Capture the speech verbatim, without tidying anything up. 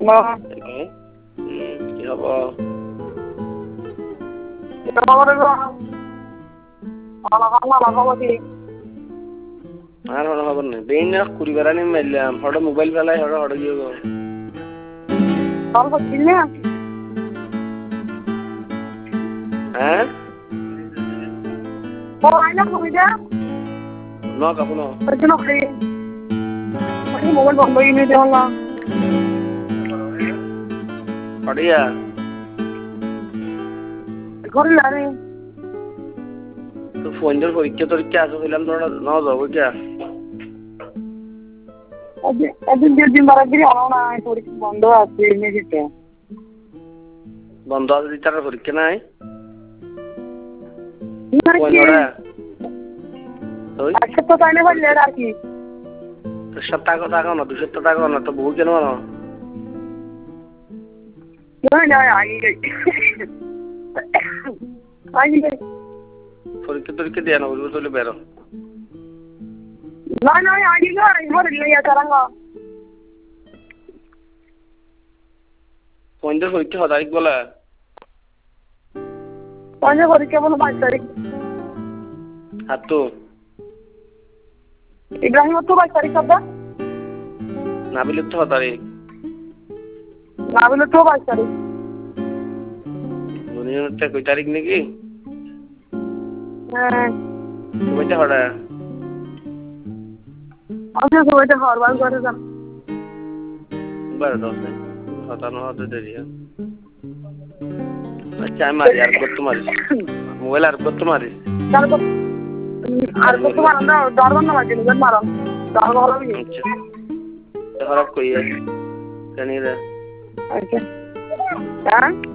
না কি হব আর হলো খবর নেই বেইন না কুড়ি বেড়ানি মারলাম হঠাৎ মোবাইল ফেলাই হঠাৎ হঠাৎ গিয়ে গো কল করছিস না হ্যাঁ ও আইনা কবিতা না কাপু না কেন খাই মানে মোবাইল বন্ধ করে নিয়ে দেওয়া পাড়িয়া ঘরে লারে তো ফোন দের পরীক্ষা তরীক্ষা আছে বললাম তোরা না যাবো কে একদিন দেড় দিন বারা গিয়ে আনো না পরীক্ষা বন্ধ আছে এনে দিতে বন্ধ আছে তার পরীক্ষা নাই এক সপ্তাহ টাইমে বললে আর কি সপ্তাহ টাকা না দুই সপ্তাহ টাকা না তো বহু কেন না না আগে গই আগে গই পরীক্ষা তরীক্ষা দিয়ে না বলবো তাহলে বেরো না না আগে গই ঘরে নিয়ে যারাঙ্গা ফোন দের পরীক্ষা হয় তারিখ বলে কোন পরীক্ষা বলো বাইশ তারিখ আর তো ইব্রাহিম তো বাইশ তারিখ কবে নাবিলের তো তারিখ নাবিলের তো বাইশ তারিখ দুনিয়াতে কয় তারিখ নাকি হ্যাঁ কয়টা হড়া আজকে সময়টা হওয়ার বার করে যান বারো দশ সাতান্ন হাতে দেরি আচ্ছা আমি মারি আর করতে মারিস মোবাইল আর করতে মারিস আর করতে পারেন না দরবার না মাঝে নিজের মারো দরবার হলো আচ্ছা খারাপ কই আছে জানি রে আচ্ছা হ্যাঁ